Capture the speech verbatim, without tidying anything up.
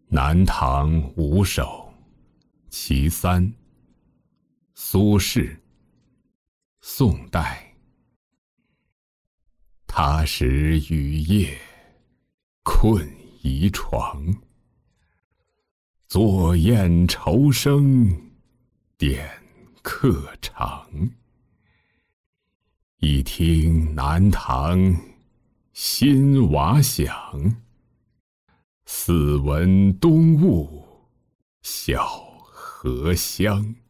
南唐五首其三，苏轼，宋代。他时雨夜，困移床。坐雁愁声，点客肠。一听南唐新瓦响，似闻东吴小荷香。